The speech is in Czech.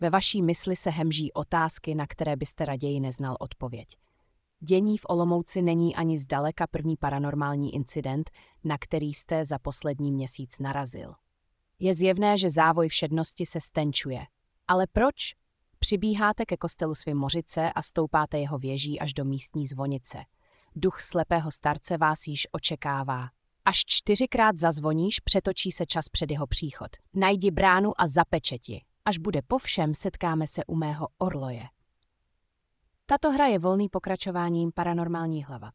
Ve vaší mysli se hemží otázky, na které byste raději neznal odpověď. Dění v Olomouci není ani zdaleka první paranormální incident, na který jste za poslední měsíc narazil. Je zjevné, že závoj všednosti se stenčuje. Ale proč? Přibíháte ke kostelu své Mořice a stoupáte jeho věží až do místní zvonice. Duch slepého starce vás již očekává. Až 4krát zazvoníš, přetočí se čas před jeho příchod. Najdi bránu a zapečeti. Až bude po všem, setkáme se u mého orloje. Tato hra je volný pokračováním Paranormální hlava.